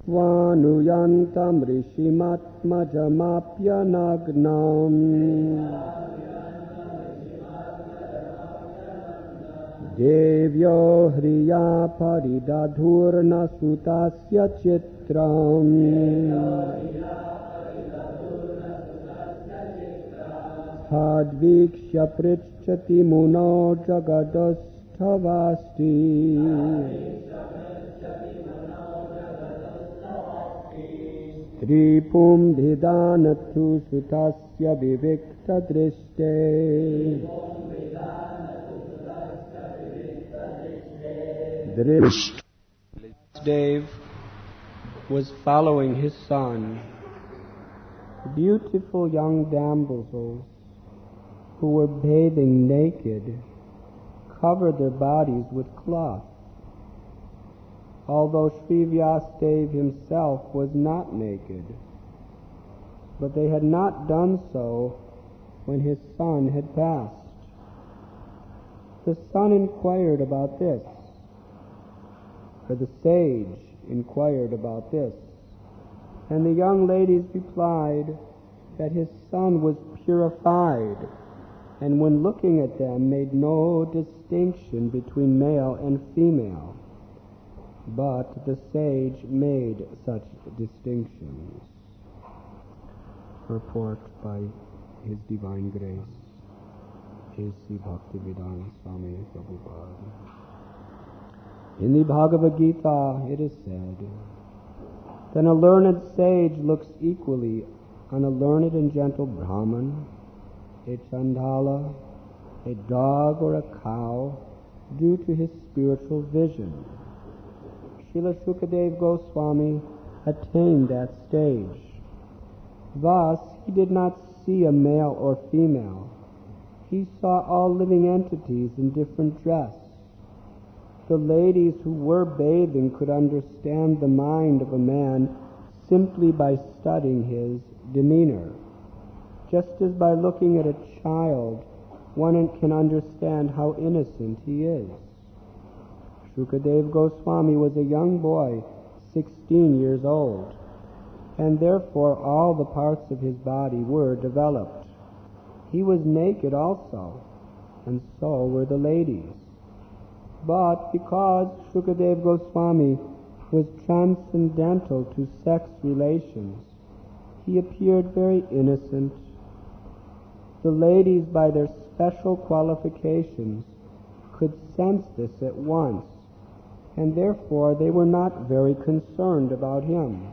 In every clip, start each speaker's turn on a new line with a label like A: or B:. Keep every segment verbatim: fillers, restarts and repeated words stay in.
A: Svanuyantam rishimatmajamapyanagnam Devyo hriya paridadhurna sutasya chitram Hadvikshya prichati muno jagadasthavasti Tripum dhidanatu sutasya vivikta driste Dave was following his son. Beautiful young damsels who were bathing naked covered their bodies with cloth. Although Sri Vyasadeva himself was not naked, but they had not done so when his son had passed. The son inquired about this, or the sage inquired about this, and the young ladies replied that his son was purified, and when looking at them made no distinction between male and female. But the sage made such distinctions. Purport by His Divine Grace, A C Bhaktivedanta Swami Prabhupada. In the Bhagavad Gita it is said, then a learned sage looks equally on a learned and gentle Brahman, a Chandala, a dog or a cow, due to his spiritual vision. Srila Shukadeva Goswami attained that stage. Thus, he did not see a male or female. He saw all living entities in different dress. The ladies who were bathing could understand the mind of a man simply by studying his demeanor. Just as by looking at a child, one can understand how innocent he is. Shukadeva Goswami was a young boy, sixteen years old, and therefore all the parts of his body were developed. He was naked also, and so were the ladies. But because Shukadeva Goswami was transcendental to sex relations, he appeared very innocent. The ladies, by their special qualifications, could sense this at once, and therefore they were not very concerned about him.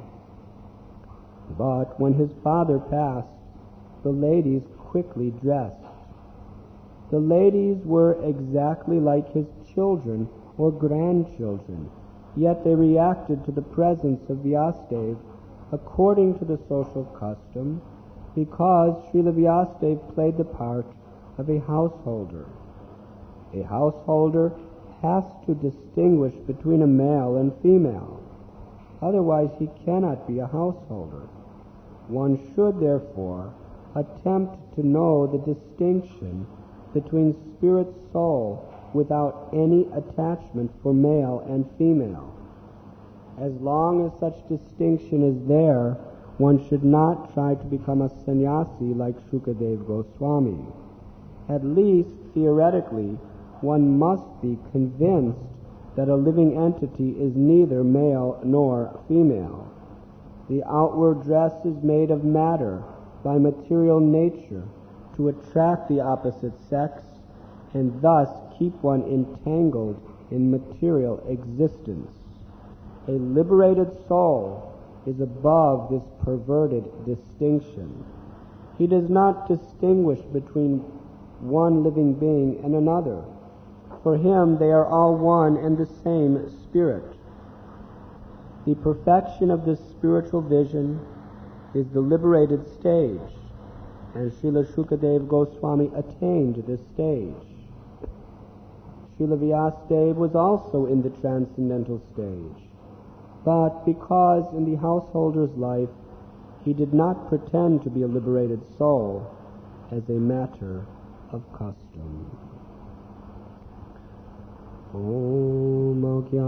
A: But when his father passed, the ladies quickly dressed. The ladies were exactly like his children or grandchildren, yet they reacted to the presence of Vyasadeva according to the social custom, because Srila Vyasadeva played the part of a householder. A householder has to distinguish between a male and female. Otherwise he cannot be a householder. One should therefore attempt to know the distinction between spirit soul without any attachment for male and female. As long as such distinction is there, one should not try to become a sannyasi like Shukadeva Goswami. At least theoretically, one must be convinced that a living entity is neither male nor female. The outward dress is made of matter by material nature to attract the opposite sex and thus keep one entangled in material existence. A liberated soul is above this perverted distinction. He does not distinguish between one living being and another. For him, they are all one and the same spirit. The perfection of this spiritual vision is the liberated stage, and Srila Shukadeva Goswami attained this stage. Srila Vyasadeva was also in the transcendental stage, but because in the householder's life he did not pretend to be a liberated soul as a matter of custom. Om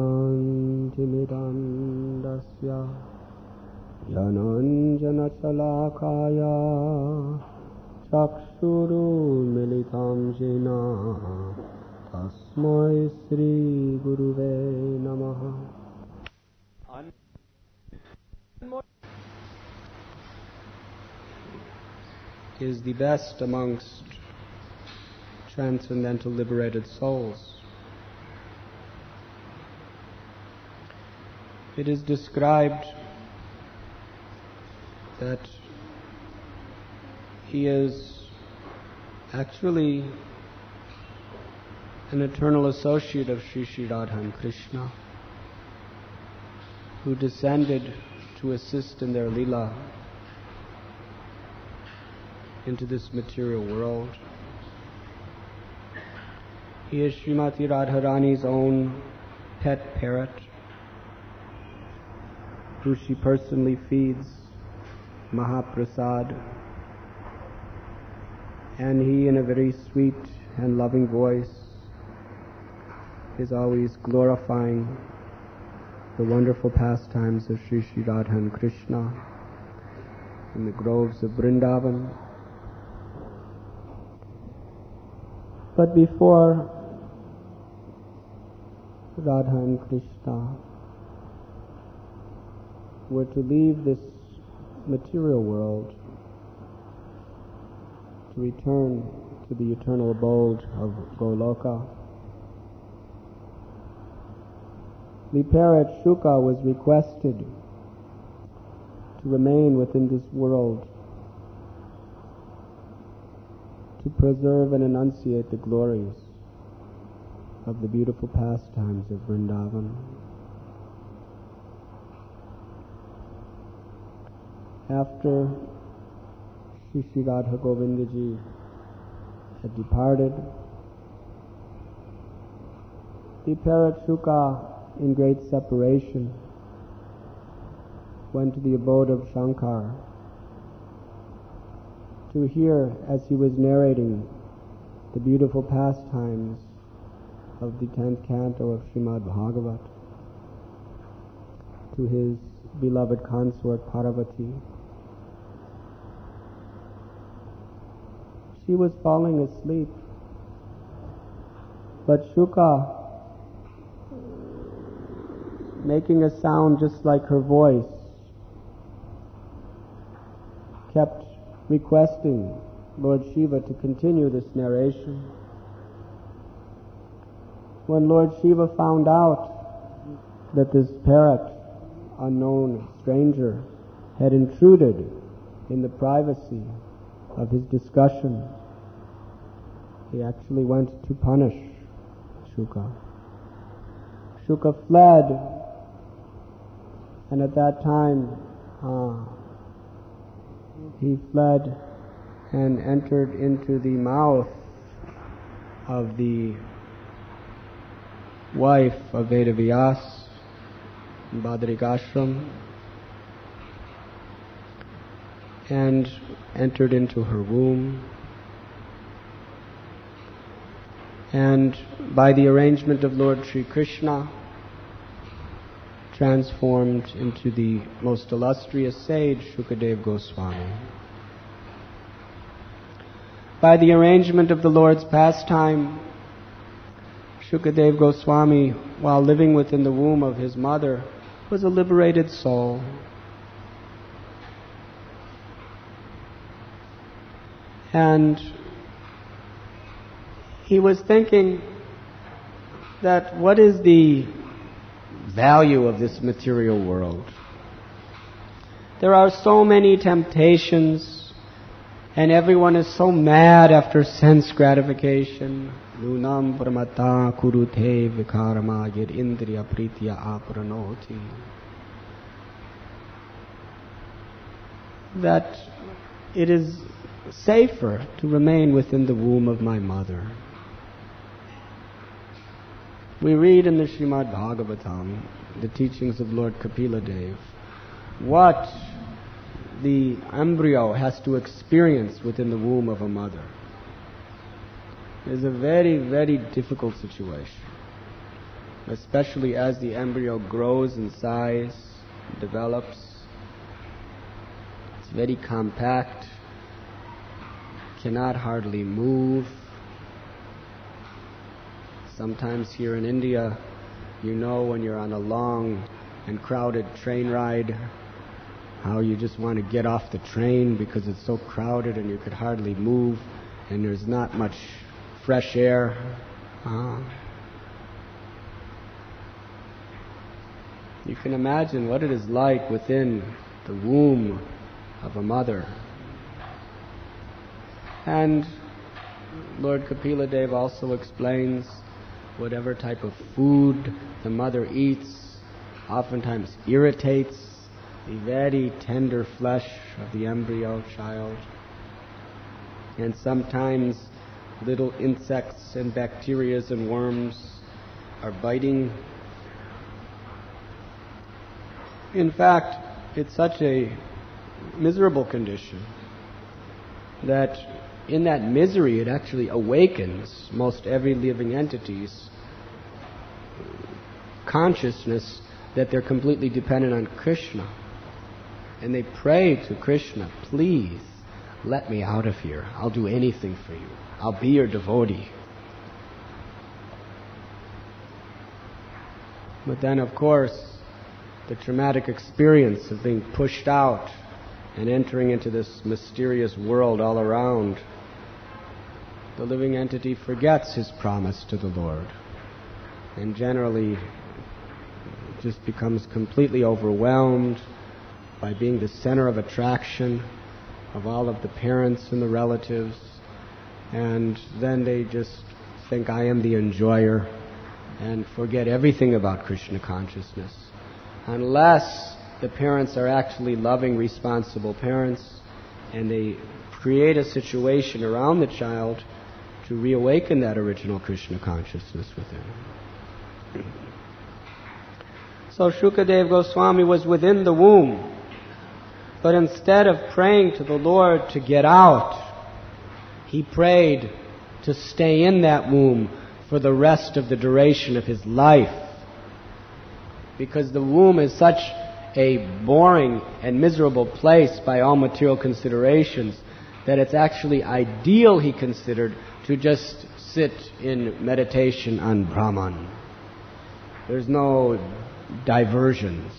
A: Agyantimidandasya Yananjana Chalakaya Chakshuru Militam Jena Tasmai Sri Guruve Namaha. Is the best amongst transcendental liberated souls. It is described that he is actually an eternal associate of Sri Sri Radha and Krishna, who descended to assist in their lila into this material world. He is Srimati Radharani's own pet parrot, who she personally feeds Mahaprasad, and he, in a very sweet and loving voice, is always glorifying the wonderful pastimes of Sri Sri Radha and Krishna in the groves of Vrindavan. But before Radha and Krishna were to leave this material world to return to the eternal abode of Goloka, the parrot Shuka was requested to remain within this world to preserve and enunciate the glories of the beautiful pastimes of Vrindavan. After Sri Sri Radha Govindaji had departed, the parrot Shuka, in great separation, went to the abode of Shankar to hear, as he was narrating the beautiful pastimes of the tenth canto of Srimad Bhagavat to his beloved consort Parvati. She was falling asleep, but Shuka, making a sound just like her voice, kept requesting Lord Shiva to continue this narration. When Lord Shiva found out that this parrot, unknown stranger, had intruded in the privacy of his discussion, he actually went to punish Shuka. Shuka fled, and at that time uh, he fled and entered into the mouth of the wife of Vedavyas in Badrikashram and entered into her womb. And by the arrangement of Lord Sri Krishna, transformed into the most illustrious sage Shukadev Goswami. By the arrangement of the Lord's pastime, Shukadev Goswami, while living within the womb of his mother, was a liberated soul. And he was thinking that what is the value of this material world? There are so many temptations, and everyone is so mad after sense gratification. Lunam pramata kurute vikarama yad indriya pritya apranoti. That it is safer to remain within the womb of my mother. We read in the Srimad Bhagavatam, the teachings of Lord Kapila Dev, what the embryo has to experience within the womb of a mother. It is a very, very difficult situation. especially as the embryo grows in size, develops. It's very compact, cannot hardly move. Sometimes here in India, you know when you're on a long and crowded train ride, how you just want to get off the train because it's so crowded and you could hardly move and there's not much fresh air. Uh, you can imagine what it is like within the womb of a mother. And Lord Kapila Dev also explains whatever type of food the mother eats oftentimes irritates the very tender flesh of the embryo child. And sometimes little insects and bacteria and worms are biting. In fact, it's such a miserable condition that in that misery it actually awakens most every living entity's consciousness that they're completely dependent on Krishna. And they pray to Krishna, please let me out of here. I'll do anything for you. I'll be your devotee. But then, of course, the traumatic experience of being pushed out and entering into this mysterious world all around, the living entity forgets his promise to the Lord and generally just becomes completely overwhelmed by being the center of attraction of all of the parents and the relatives, and then they just think, I am the enjoyer, and forget everything about Krishna consciousness. Unless the parents are actually loving, responsible parents, and they create a situation around the child to reawaken that original Krishna consciousness within. So Shukadeva Goswami was within the womb, but instead of praying to the Lord to get out, he prayed to stay in that womb for the rest of the duration of his life. Because the womb is such a boring and miserable place by all material considerations that it's actually ideal, he considered, to just sit in meditation on Brahman. There's no diversions.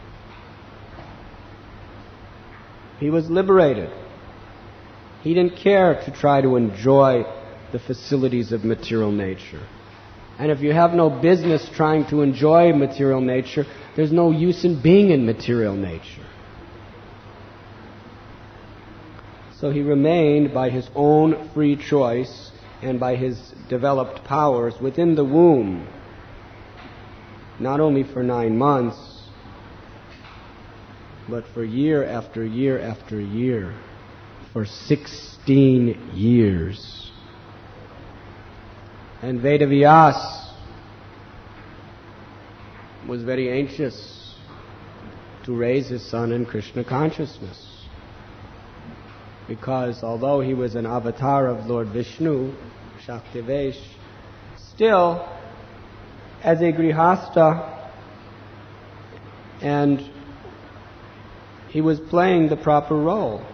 A: He was liberated. He didn't care to try to enjoy the facilities of material nature. And if you have no business trying to enjoy material nature, there's no use in being in material nature. So he remained by his own free choice and by his developed powers within the womb, not only for nine months, but for year after year after year, for sixteen years. And Vedavyas was very anxious to raise his son in Krishna consciousness. Because although he was an avatar of Lord Vishnu, Shaktivesh, still, as a grihastha, and he was playing the proper role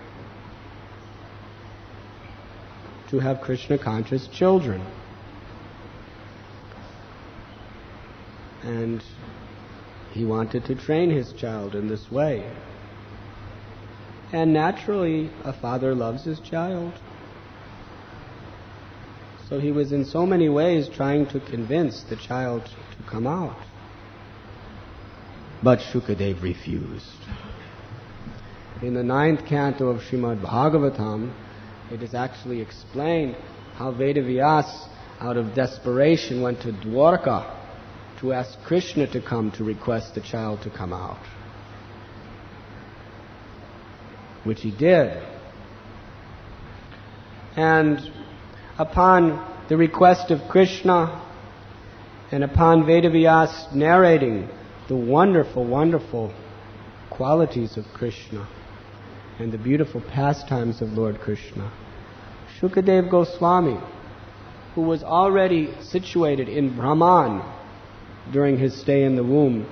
A: to have Krishna conscious children. And he wanted to train his child in this way. And naturally, a father loves his child. So he was in so many ways trying to convince the child to come out. But Shukadeva refused. In the ninth canto of Srimad Bhagavatam, it is actually explained how Vedavyas, out of desperation, went to Dwarka to ask Krishna to come to request the child to come out. Which he did. And upon the request of Krishna, and upon Vedavyas narrating the wonderful, wonderful qualities of Krishna and the beautiful pastimes of Lord Krishna, Shukadeva Goswami, who was already situated in Brahman, during his stay in the womb,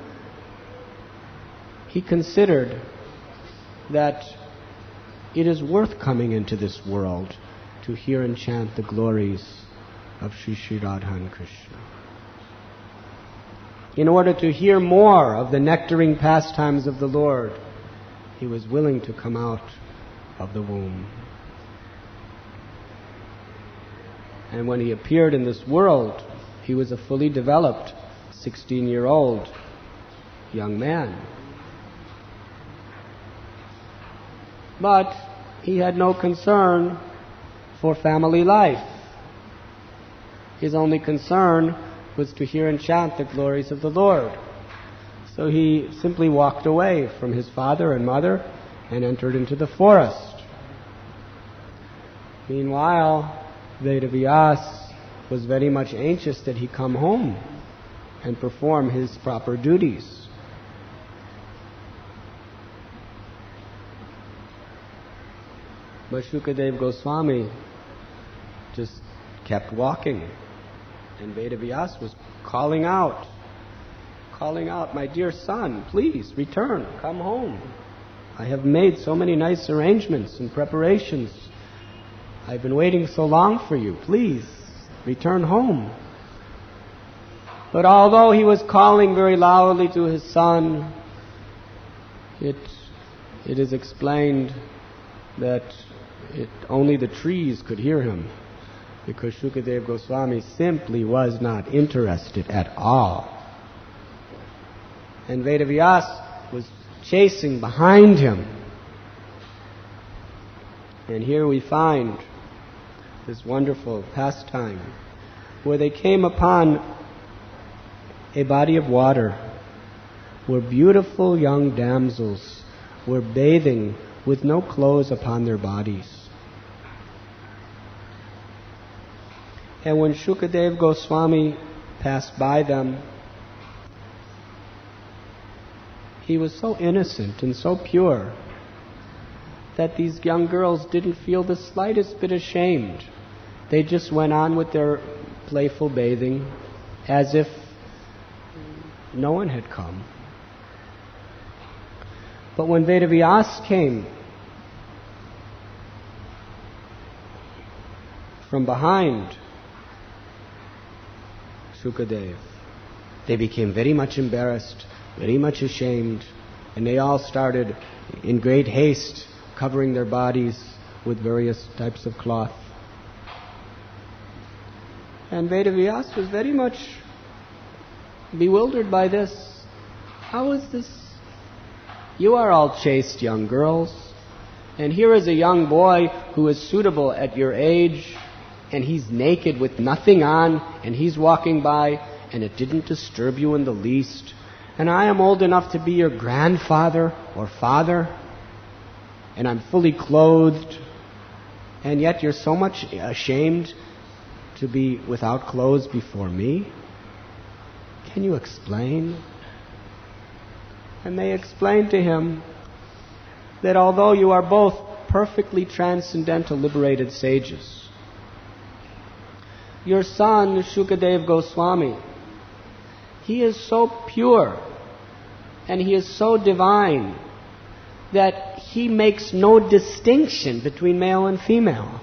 A: he considered that it is worth coming into this world to hear and chant the glories of Sri Sri Radha Krishna. In order to hear more of the nectaring pastimes of the Lord, he was willing to come out of the womb. And when he appeared in this world, he was a fully developed sixteen-year-old young man. But he had no concern for family life. His only concern was to hear and chant the glories of the Lord. So he simply walked away from his father and mother and entered into the forest. Meanwhile, Vedavyas was very much anxious that he come home and perform his proper duties. But Shukadeva Goswami just kept walking, and Vedavyas was calling out, calling out, "My dear son, please return, come home. I have made so many nice arrangements and preparations. I've been waiting so long for you. Please return home." But although he was calling very loudly to his son, it it is explained that it, only the trees could hear him, because Shukadeva Goswami simply was not interested at all. And Vedavyas was chasing behind him. And here we find this wonderful pastime where they came upon a body of water where beautiful young damsels were bathing with no clothes upon their bodies. And when Shukadeva Goswami passed by them, he was so innocent and so pure that these young girls didn't feel the slightest bit ashamed. They just went on with their playful bathing as if no one had come. But when Vedavyas came from behind Shukadeva, they became very much embarrassed, very much ashamed, and they all started in great haste covering their bodies with various types of cloth. And Vedavyas was very much bewildered by this. How is this? You are all chaste young girls, and here is a young boy who is suitable at your age, and he's naked with nothing on, and he's walking by, and it didn't disturb you in the least. And I am old enough to be your grandfather or father, and I'm fully clothed, and yet you're so much ashamed to be without clothes before me? Can you explain? And they explained to him that although you are both perfectly transcendental liberated sages, your son Shukadeva Goswami, he is so pure and he is so divine that he makes no distinction between male and female.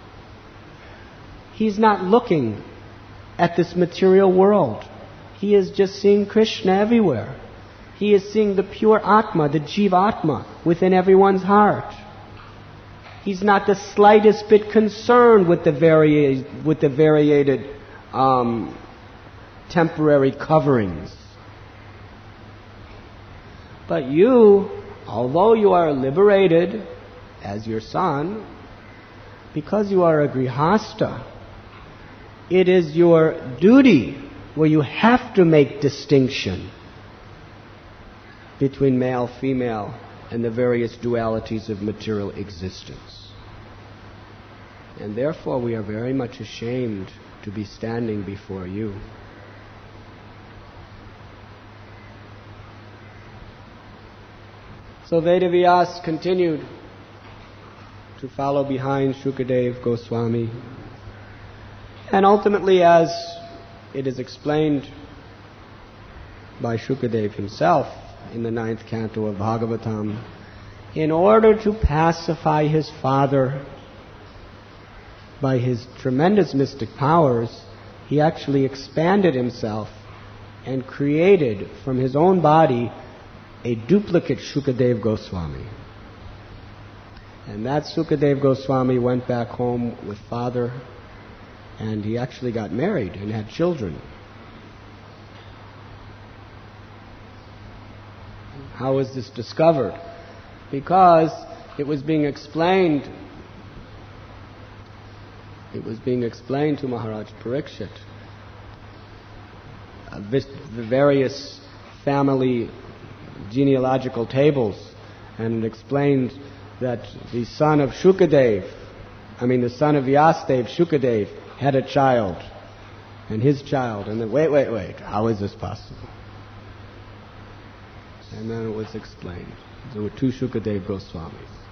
A: He's not looking at this material world. He is just seeing Krishna everywhere. He is seeing the pure Atma, the Jivatma, within everyone's heart. He's not the slightest bit concerned with the vari- with the variated um, temporary coverings. But you, although you are liberated as your son, because you are a grihasta, it is your duty where you have to make distinction between male, female, and the various dualities of material existence. And therefore we are very much ashamed to be standing before you. So Vedavyas continued to follow behind Shukadeva Goswami. And ultimately, as it is explained by Shukadev himself in the ninth canto of Bhagavatam. In order to pacify his father by his tremendous mystic powers, he actually expanded himself and created from his own body a duplicate Shukadev Goswami. And that Shukadev Goswami went back home with father, and he actually got married and had children. How was this discovered? Because it was being explained it was being explained to Maharaj Parikshit. Uh, the various family genealogical tables, and it explained that the son of Shukadev, I mean the son of Vyasadev, Shukadev, had a child, and his child, and then wait, wait, wait, how is this possible? And then it was explained. There were two Shukadev Goswamis.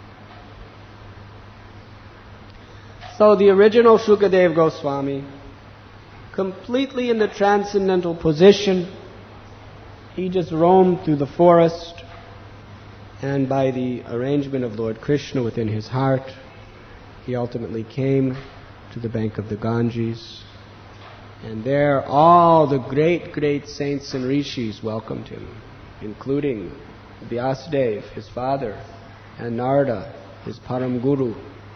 A: So the original Shukadev Goswami, completely in the transcendental position, he just roamed through the forest, and by the arrangement of Lord Krishna within his heart, he ultimately came to the bank of the Ganges, and there all the great, great saints and rishis welcomed him, including Vyasadev, his father, and Narada, his Param Guru,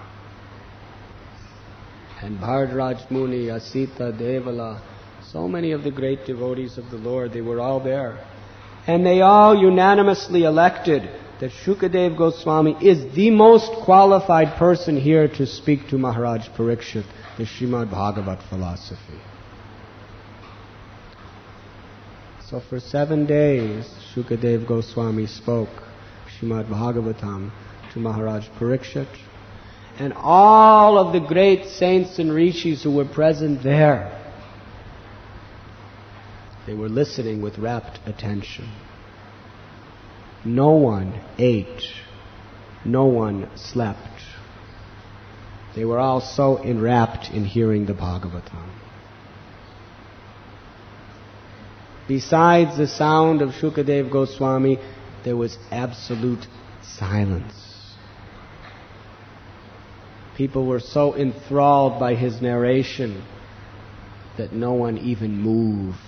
A: and Bhardraj Muni, Asita, Devala, so many of the great devotees of the Lord, they were all there. And they all unanimously elected that Shukadev Goswami is the most qualified person here to speak to Maharaj Parikshit, the Srimad Bhagavat philosophy. So for seven days, Shukadev Goswami spoke Srimad Bhagavatam to Maharaj Parikshit, and all of the great saints and rishis who were present there, they were listening with rapt attention. No one ate. No one slept. They were all so enwrapped in hearing the Bhagavatam. Besides the sound of Shukadev Goswami, there was absolute silence. People were so enthralled by his narration that no one even moved.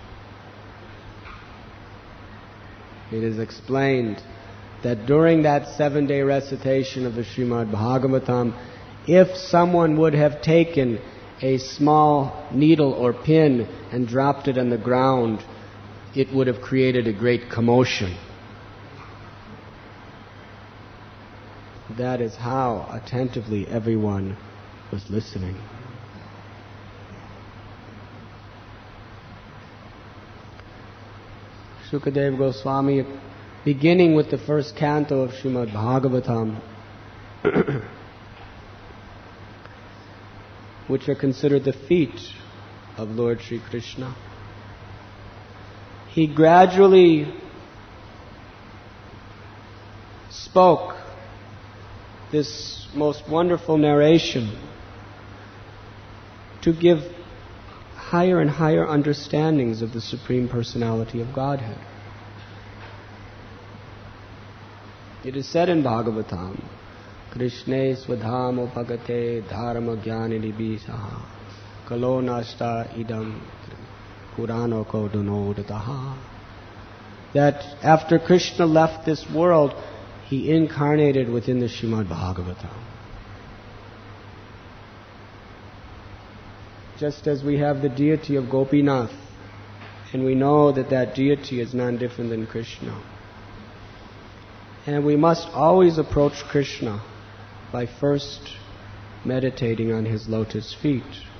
A: It is explained that during that seven-day recitation of the Srimad Bhagavatam, if someone would have taken a small needle or pin and dropped it on the ground, it would have created a great commotion. That is how attentively everyone was listening. Shukadev Goswami, beginning with the first canto of Srimad Bhagavatam, which are considered the feet of Lord Sri Krishna, he gradually spoke this most wonderful narration to give higher and higher understandings of the Supreme Personality of Godhead. It is said in Bhagavatam, Krishne swadham upagate dharma jnani nibhisaha kalo nashta idam purano ko dunodataha, that after Krishna left this world, he incarnated within the Srimad Bhagavatam. Just as we have the deity of Gopinath, and we know that that deity is none different than Krishna. And we must always approach Krishna by first meditating on his lotus feet.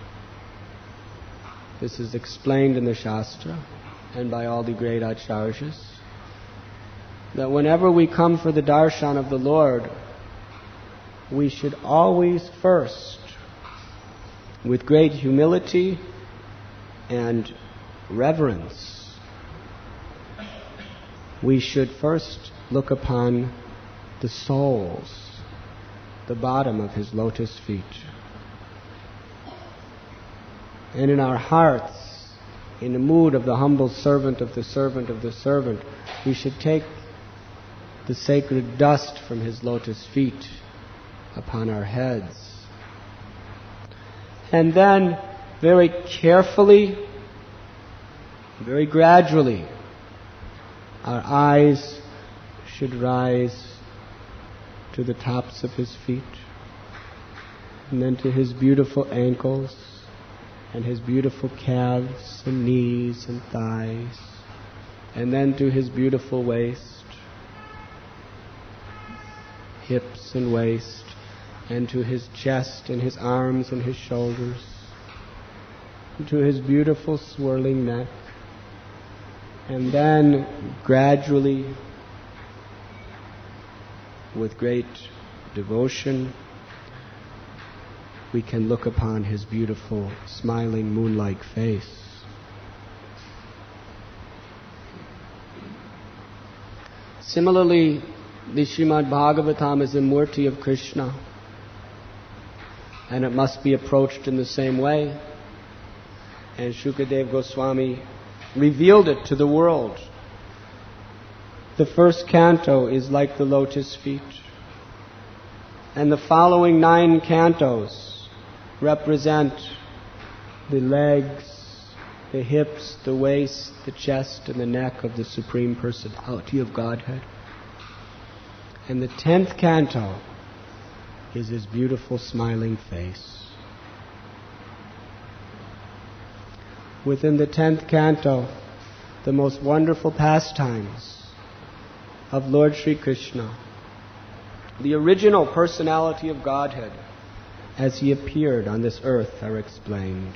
A: This is explained in the Shastra and by all the great acharyas, that whenever we come for the darshan of the Lord, we should always first, with great humility and reverence, we should first look upon the soles, the bottom of his lotus feet. And in our hearts, in the mood of the humble servant of the servant of the servant, we should take the sacred dust from his lotus feet upon our heads. And then, very carefully, very gradually, our eyes should rise to the tops of his feet, and then to his beautiful ankles, and his beautiful calves and knees and thighs, and then to his beautiful waist, hips and waist, and to his chest and his arms and his shoulders, and to his beautiful swirling neck. And then gradually, with great devotion, we can look upon his beautiful, smiling, moon-like face. Similarly, the Srimad Bhagavatam is a murti of Krishna, and it must be approached in the same way. And Shukadeva Goswami revealed it to the world. The first canto is like the lotus feet, and the following nine cantos represent the legs, the hips, the waist, the chest, and the neck of the Supreme Personality of Godhead. And the tenth canto is his beautiful smiling face. Within the tenth canto, the most wonderful pastimes of Lord Sri Krishna, the original personality of Godhead as he appeared on this earth, are explained.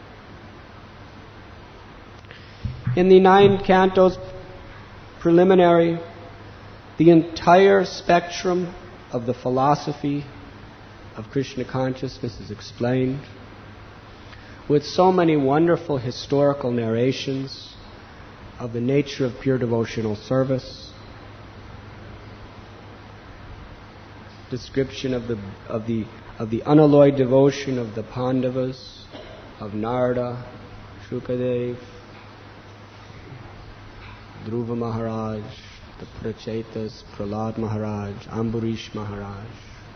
A: In the nine cantos preliminary, the entire spectrum of the philosophy of Krishna consciousness is explained, with so many wonderful historical narrations of the nature of pure devotional service, description of the of the of the unalloyed devotion of the Pandavas, of Narada, Shukadeva, Dhruva Maharaj, the Prachetas, Prahlad Maharaj, Ambarish Maharaj.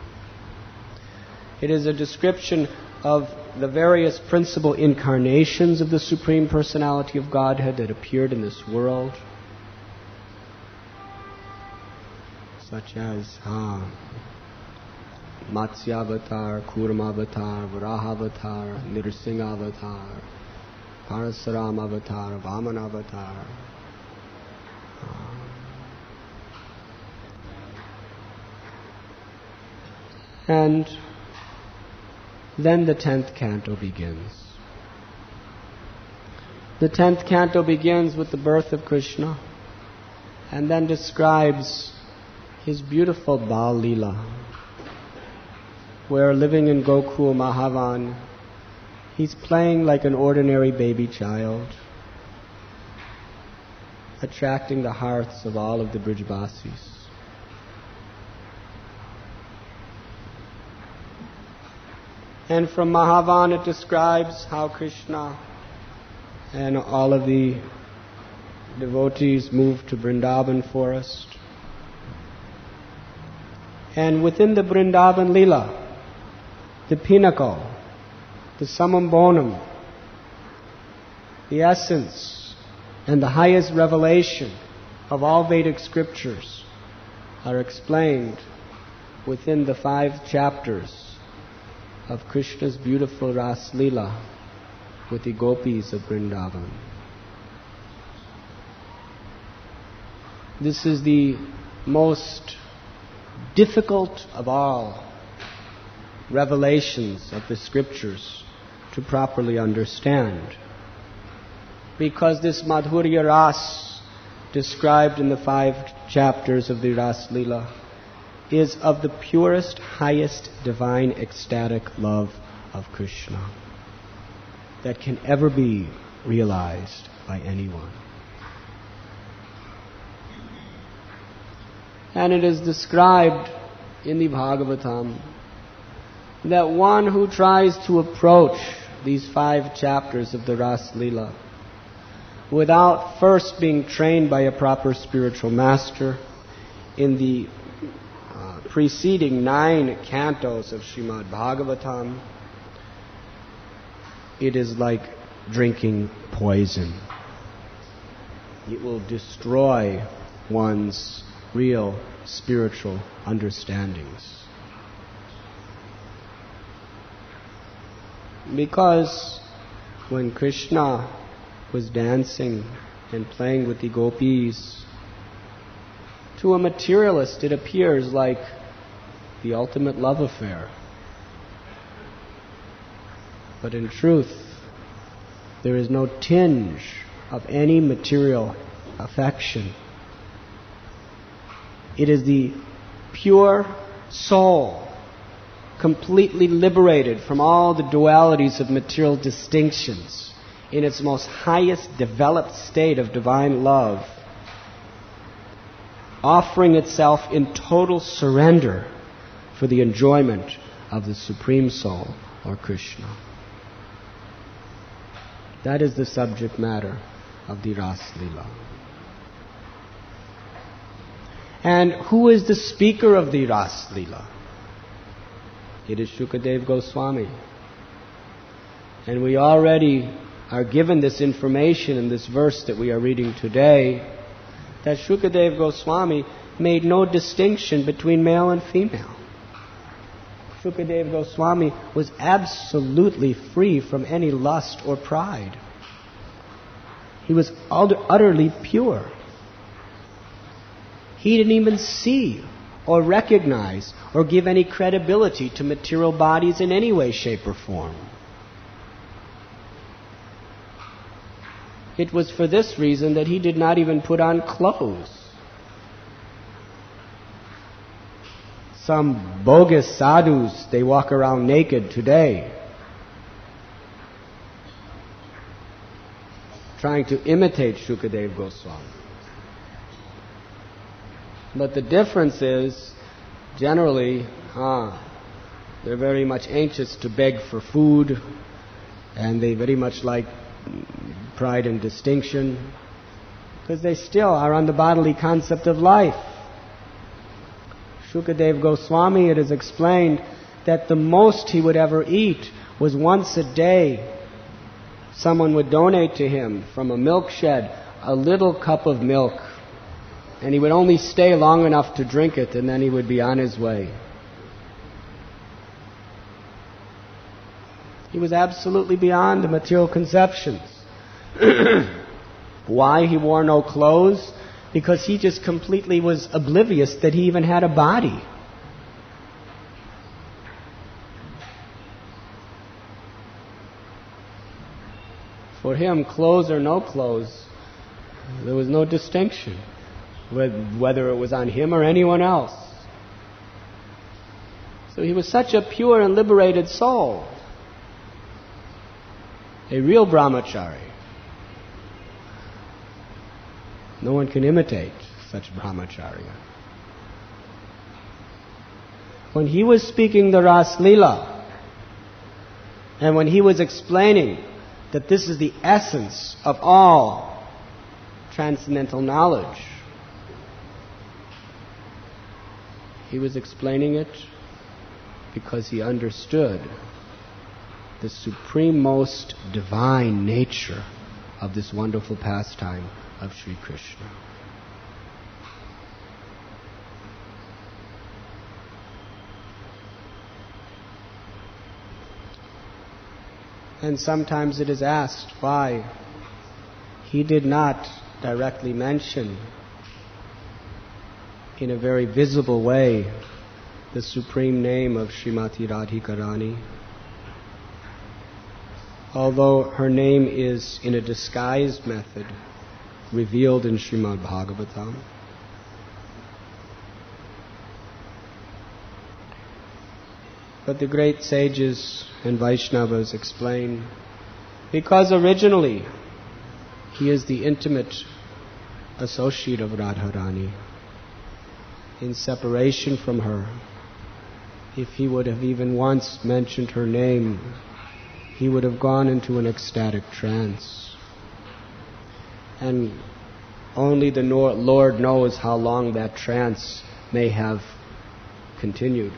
A: It is a description of the various principal incarnations of the Supreme Personality of Godhead that appeared in this world, such as ah, Matsya Avatar, Kurma Avatar, Varaha Avatar, Nirsingha Avatar, Parasaram Avatar, Vamana Avatar. And then the tenth canto begins. The tenth canto begins with the birth of Krishna, and then describes his beautiful Bal Leela, where living in Gokul Mahavan, he's playing like an ordinary baby child, attracting the hearts of all of the Brijbasis. And from Mahavan it describes how Krishna and all of the devotees moved to Vrindavan forest. And within the Vrindavan Leela, the pinnacle, the summum bonum, the essence and the highest revelation of all Vedic scriptures are explained within the five chapters of Krishna's beautiful Ras Leela with the gopis of Vrindavan. This is the most difficult of all revelations of the scriptures to properly understand, because this Madhurya Ras described in the five chapters of the Ras Leela is of the purest, highest, divine, ecstatic love of Krishna that can ever be realized by anyone. And it is described in the Bhagavatam that one who tries to approach these five chapters of the Ras Leela without first being trained by a proper spiritual master in the uh, preceding nine cantos of Srimad Bhagavatam, it is like drinking poison. It will destroy one's real spiritual understandings. Because when Krishna was dancing and playing with the gopis, to a materialist it appears like the ultimate love affair. But in truth, there is no tinge of any material affection. It is the pure soul, completely liberated from all the dualities of material distinctions, in its most highest developed state of divine love, offering itself in total surrender for the enjoyment of the Supreme Soul, or Krishna. That is the subject matter of the Ras Leela. And who is the speaker of the Ras Leela? It is Shukadeva Goswami. And we already are given this information in this verse that we are reading today, that Shukadeva Goswami made no distinction between male and female. Shukadeva Goswami was absolutely free from any lust or pride. He was utterly pure. He didn't even see or recognize or give any credibility to material bodies in any way, shape, or form. It was for this reason that he did not even put on clothes. Some bogus sadhus, they walk around naked today, trying to imitate Shukadeva Goswami. But the difference is, generally, ah, they're very much anxious to beg for food, and they very much like pride and distinction, because they still are on the bodily concept of life. Shukadeva Goswami, it is explained that the most he would ever eat was once a day. Someone would donate to him from a milk shed a little cup of milk, and he would only stay long enough to drink it, and then he would be on his way. He was absolutely beyond the material conceptions. Why he wore no clothes? Because he just completely was oblivious that he even had a body. For him, clothes or no clothes, there was no distinction, whether it was on him or anyone else. So he was such a pure and liberated soul, a real brahmachari. No one can imitate such brahmacharya. When he was speaking the Ras Leela, and when he was explaining that this is the essence of all transcendental knowledge, he was explaining it because he understood the supreme most divine nature of this wonderful pastime of Sri Krishna. And sometimes it is asked why he did not directly mention in a very visible way the supreme name of Srimati Radhika Rani, although her name is in a disguised method revealed in Srimad Bhagavatam. But the great sages and Vaishnavas explain, because originally he is the intimate associate of Radharani. In separation from her, if he would have even once mentioned her name, he would have gone into an ecstatic trance. And only the Lord knows how long that trance may have continued.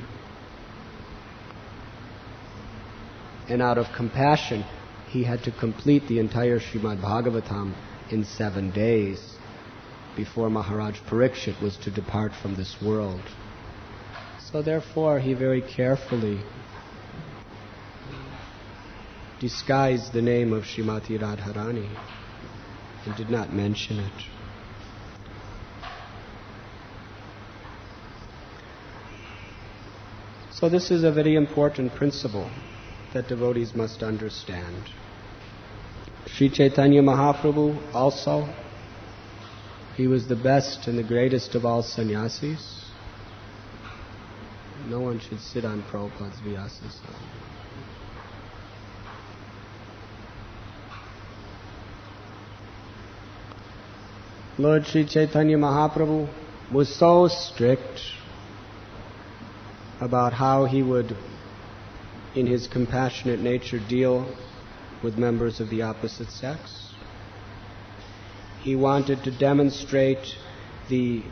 A: And out of compassion, he had to complete the entire Srimad Bhagavatam in seven days before Maharaj Parikshit was to depart from this world. So therefore, he very carefully disguised the name of Srimati Radharani and did not mention it. So this is a very important principle that devotees must understand. Sri Chaitanya Mahaprabhu also, he was the best and the greatest of all sannyasis. No one should sit on Prabhupada's Vyasasana. Lord Sri Chaitanya Mahaprabhu was so strict about how he would, in his compassionate nature, deal with members of the opposite sex. He wanted to demonstrate the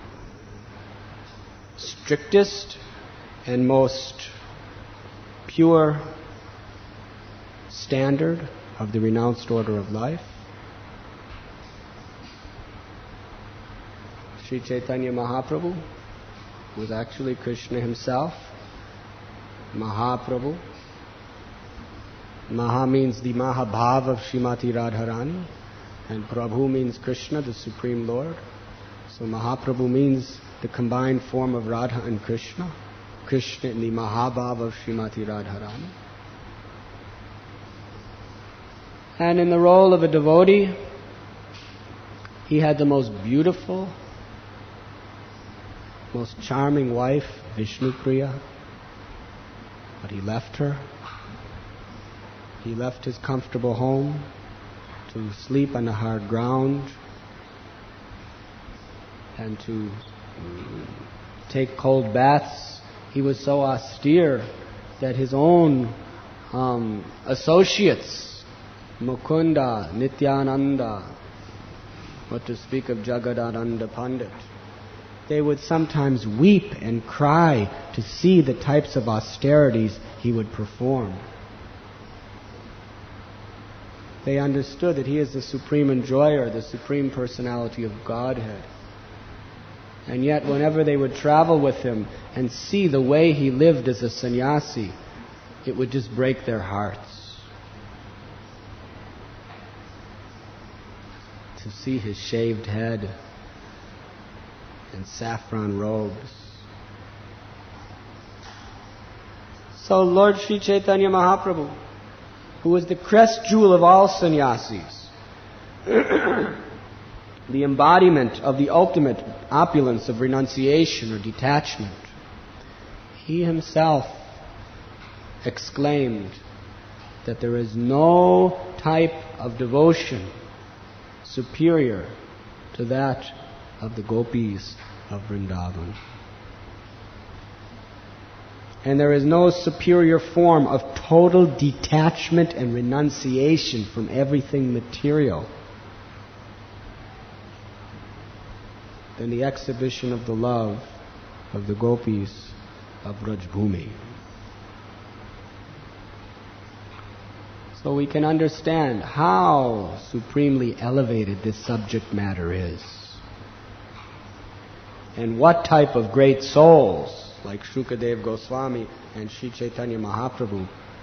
A: strictest and most pure standard of the renounced order of life. Sri Chaitanya Mahaprabhu was actually Krishna himself. Mahaprabhu. Maha means the Mahabhav of Srimati Radharani, and Prabhu means Krishna, the Supreme Lord. So Mahaprabhu means the combined form of Radha and Krishna. Krishna in the Mahabhav of Srimati Radharani. And in the role of a devotee, he had the most beautiful, most charming wife, Vishnupriya. But he left her. He left his comfortable home to sleep on the hard ground and to take cold baths. He was so austere that his own um, associates, Mukunda, Nityananda, what to speak of Jagadananda Pandit, they would sometimes weep and cry to see the types of austerities he would perform. They understood that he is the supreme enjoyer, the supreme personality of Godhead. And yet whenever they would travel with him and see the way he lived as a sannyasi, it would just break their hearts. To see his shaved head and saffron robes. So Lord Sri Chaitanya Mahaprabhu, who was the crest jewel of all sannyasis, the embodiment of the ultimate opulence of renunciation or detachment, he himself exclaimed that there is no type of devotion superior to that of the gopis of Vrindavan. And there is no superior form of total detachment and renunciation from everything material than the exhibition of the love of the gopis of Brajbhumi. So we can understand how supremely elevated this subject matter is, and what type of great souls like Shukadev Goswami and Sri Chaitanya Mahaprabhu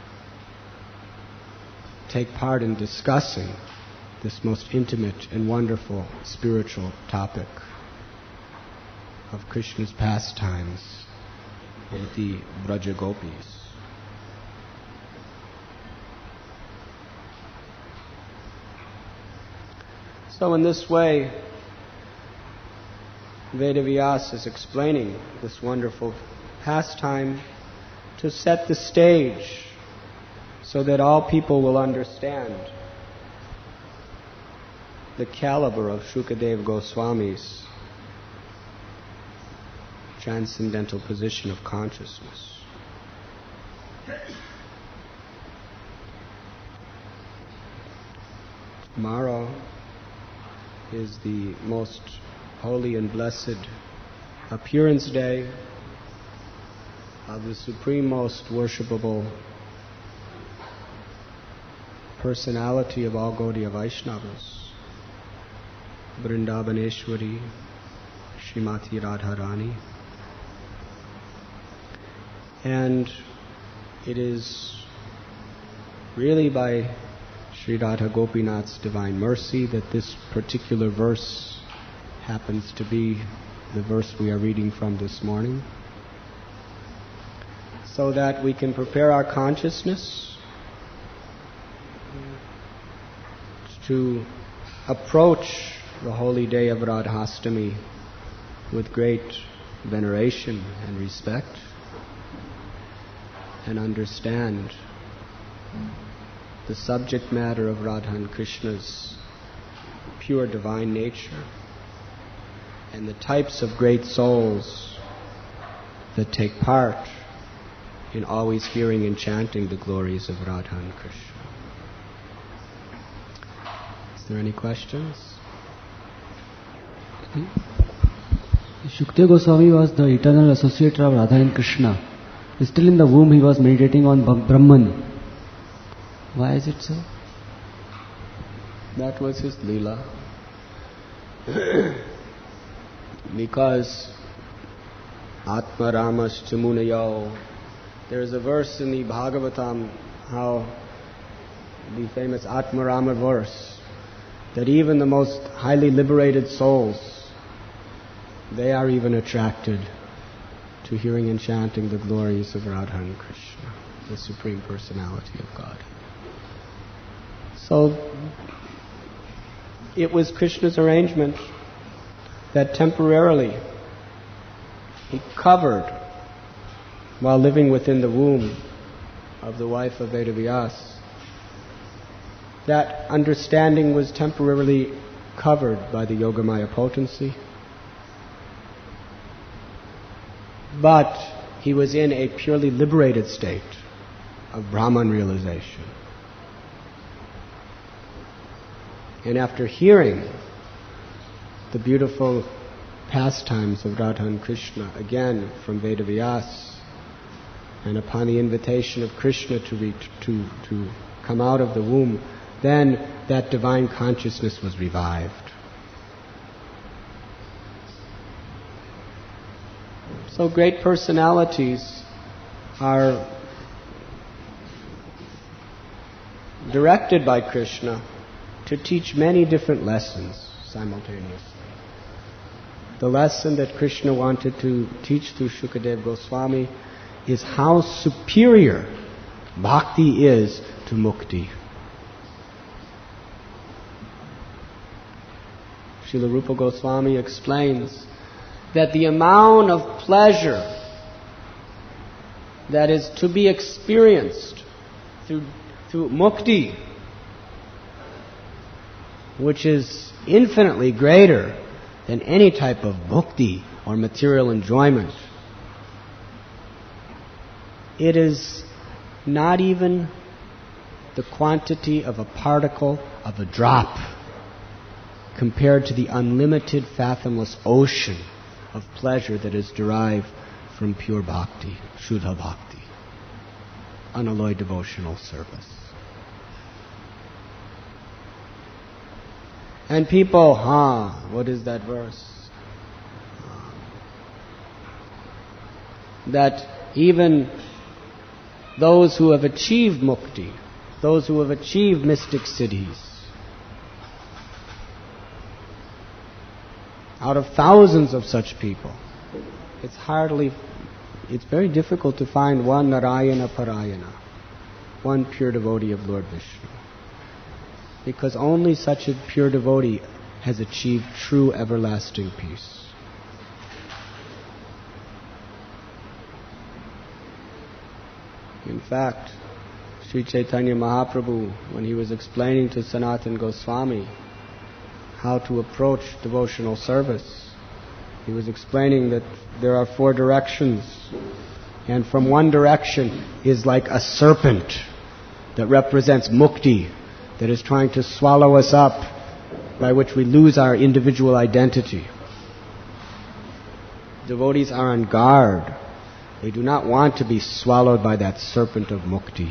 A: take part in discussing this most intimate and wonderful spiritual topic of Krishna's pastimes with the Braja Gopis. So in this way, Vedavyas is explaining this wonderful pastime to set the stage so that all people will understand the caliber of Shukadev Goswami's transcendental position of consciousness. Tomorrow is the most holy and blessed appearance day of the supreme most worshipable personality of all Gaudiya Vaishnavas, Vrindavaneshwari, Srimati Radharani. And it is really by Sri Radha Gopinath's divine mercy that this particular verse happens to be the verse we are reading from this morning, so that we can prepare our consciousness to approach the holy day of Radhastami with great veneration and respect, and understand the subject matter of Radha and Krishna's pure divine nature and the types of great souls that take part in always hearing and chanting the glories of Radha and Krishna. Is there any questions?
B: Shukdev Goswami was the eternal associate of Radha and Krishna. Still in the womb he was meditating on Brahman. Why is it so?
A: That was his Leela. Because Atma Ramascha Munayo, there is a verse in the Bhagavatam, how the famous Atma Rama verse, that even the most highly liberated souls, they are even attracted to hearing and chanting the glories of Radha and Krishna, the Supreme Personality of God. So, it was Krishna's arrangement that temporarily he covered, while living within the womb of the wife of Vedavyas, that understanding was temporarily covered by the Yogamaya potency. But he was in a purely liberated state of Brahman realization. And after hearing the beautiful pastimes of Radha and Krishna again from Vedavyas, and upon the invitation of Krishna to, reach, to, to come out of the womb, then that divine consciousness was revived. So great personalities are directed by Krishna to teach many different lessons simultaneously. The lesson that Krishna wanted to teach through Shukadeva Goswami is how superior bhakti is to mukti. Srila Rupa Goswami explains that the amount of pleasure that is to be experienced through, through mukti, which is infinitely greater than any type of bhakti or material enjoyment, it is not even the quantity of a particle of a drop compared to the unlimited, fathomless ocean of pleasure that is derived from pure bhakti, Shuddha bhakti, unalloyed devotional service. And people, huh, what is that verse? That even those who have achieved mukti, those who have achieved mystic siddhis, out of thousands of such people, it's hardly, it's very difficult to find one Narayana Parayana, one pure devotee of Lord Vishnu. Because only such a pure devotee has achieved true everlasting peace. In fact, Sri Chaitanya Mahaprabhu, when he was explaining to Sanatana Goswami how to approach devotional service, he was explaining that there are four directions, and from one direction is like a serpent that represents mukti, that is trying to swallow us up by which we lose our individual identity. Devotees are on guard. They do not want to be swallowed by that serpent of mukti.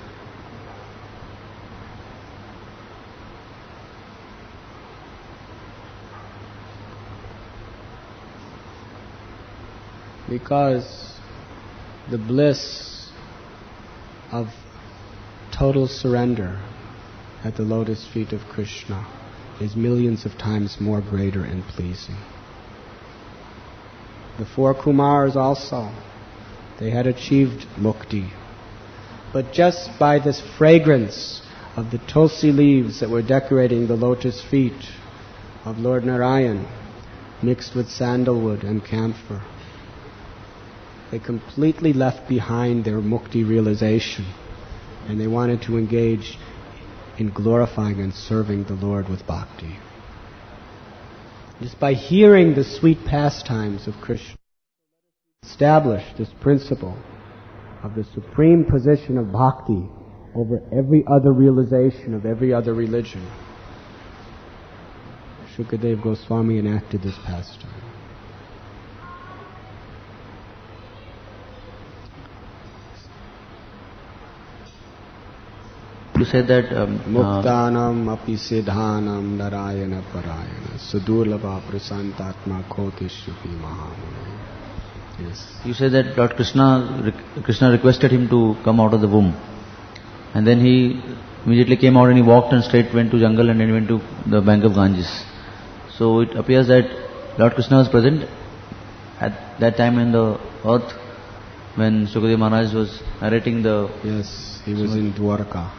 A: Because the bliss of total surrender at the lotus feet of Krishna is millions of times more greater and pleasing. The four Kumars also, they had achieved mukti. But just by this fragrance of the tulsi leaves that were decorating the lotus feet of Lord Narayan, mixed with sandalwood and camphor, they completely left behind their mukti realization, and they wanted to engage in glorifying and serving the Lord with bhakti. Just by hearing the sweet pastimes of Krishna, establish this principle of the supreme position of bhakti over every other realization of every other religion. Shukadeva Goswami enacted this pastime.
C: You said that um,
A: Muktanam api siddhanam narayana parayana sudurlabha prasantatma kotishupi mahamuni. Yes.
C: You said that Lord Krishna Krishna requested him to come out of the womb, and then he immediately came out and he walked and straight went to jungle and then went to the bank of Ganges. So it appears that Lord Krishna was present at that time in the earth when Shukadeva Maharaj was narrating the...
A: Yes, he was in Dwarka.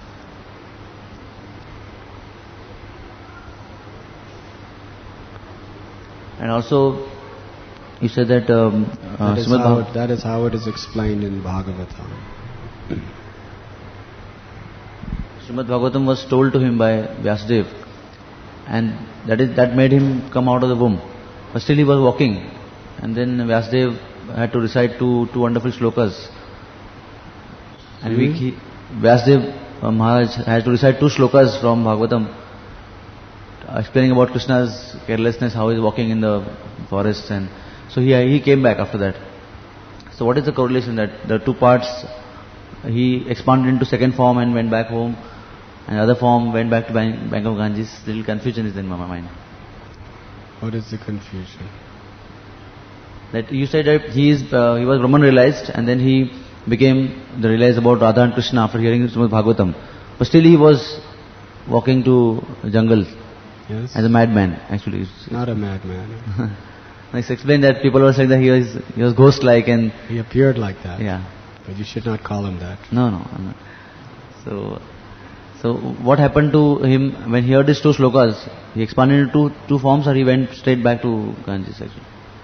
C: And also, you said that... Um, uh,
A: that, is how it, that is how it is explained in Bhagavatam.
C: Srimad Bhagavatam was told to him by Vyasadeva, and that is that made him come out of the womb. But still he was walking, and then Vyasadeva had to recite two, two wonderful slokas. And mm-hmm. we, he, Vyasadeva uh, Maharaj had to recite two slokas from Bhagavatam, explaining about Krishna's carelessness, how he is walking in the forests, and so he he came back after that. So what is the correlation that the two parts, he expanded into second form and went back home, and the other form went back to Bank, Bank of Ganges? Little confusion is in my mind.
A: What is the confusion?
C: That you said that he is uh, he was Brahman realized, and then he became the realized about Radha and Krishna after hearing Srimad Bhagavatam, but still he was walking to jungle.
A: Yes.
C: As a madman, actually.
A: Not a madman.
C: It's explained that people were saying that he was he was ghost-like and...
A: He appeared like that.
C: Yeah.
A: But you should not call him that.
C: No, no. I'm not. So, so what happened to him when he heard these two slokas? He expanded into two, two forms, or he went straight back to Ganges, actually?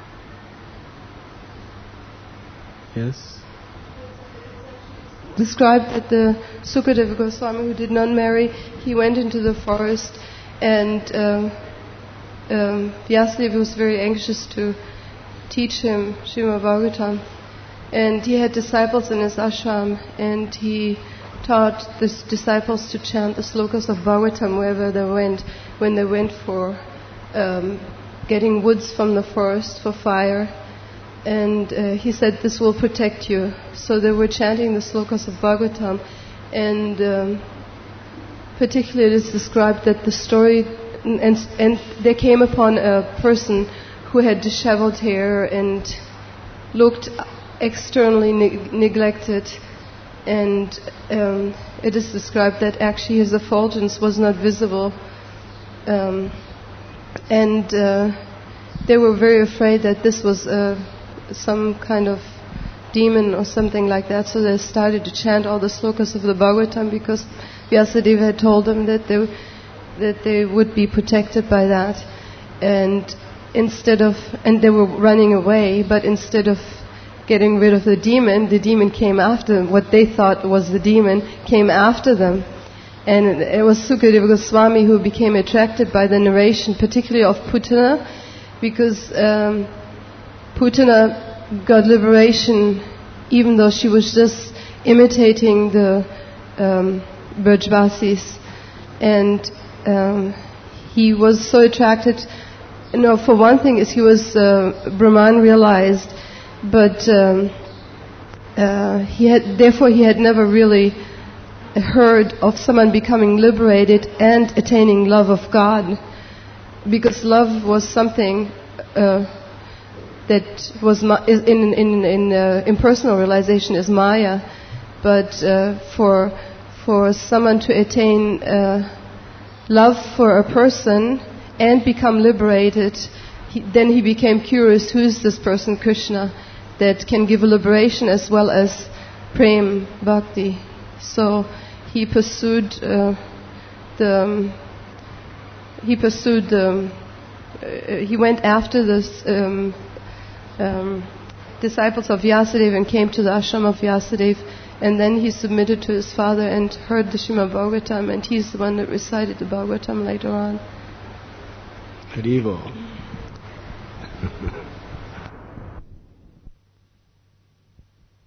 A: Yes.
D: Described that the Sukadeva Goswami, who did not marry, he went into the forest, and um, um, Vyasadeva was very anxious to teach him Srimad Bhagavatam, and he had disciples in his ashram, and he taught the disciples to chant the slokas of Bhagavatam wherever they went, when they went for um, getting woods from the forest for fire. And uh, he said, this will protect you. So they were chanting the slokas of Bhagavatam, and um, particularly it is described that the story, and, and they came upon a person who had disheveled hair and looked externally ne- neglected, and um, it is described that actually his effulgence was not visible, um, and uh, they were very afraid that this was a some kind of demon or something like that, so they started to chant all the slokas of the Bhagavatam, because Vyasadeva had told them that they that they would be protected by that, and instead of and they were running away, but instead of getting rid of the demon, the demon came after them. What they thought was the demon came after them, and it was Sukadeva Goswami who became attracted by the narration, particularly of Putana, because um, Putana got liberation even though she was just imitating the um, Brajvasis, and um, he was so attracted. You know, for one thing, is he was uh, Brahman realized, but um, uh, he had therefore he had never really heard of someone becoming liberated and attaining love of God, because love was something uh, that was ma- in in in uh, impersonal realization is Maya, but uh, for for someone to attain uh, love for a person and become liberated, he, then he became curious, who is this person, Krishna, that can give a liberation as well as prem bhakti. So he pursued uh, the um, he pursued the uh, he went after the um, um, disciples of Vyasadeva and came to the ashram of Vyasadeva, and then he submitted to his father and heard the Srimad Bhagavatam, and he's the one that recited the Bhagavatam later on.
A: Haribo.